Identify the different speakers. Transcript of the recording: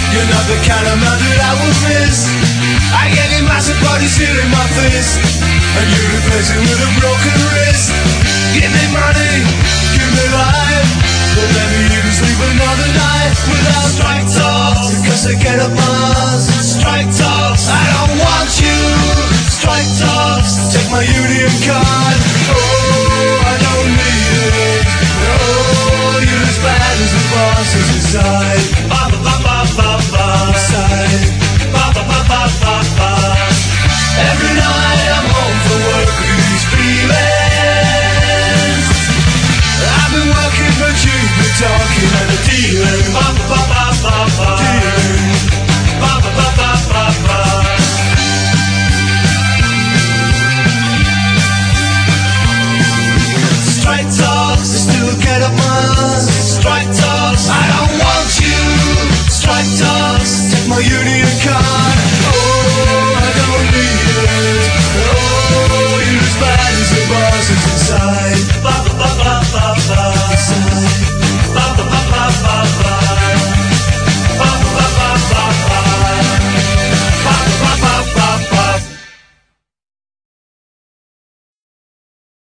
Speaker 1: You're not the kind of man that I would miss. I get in massive bodies here in my fist, and you replace it with a broken wrist. Give me money, give me life, but let me even sleep another night without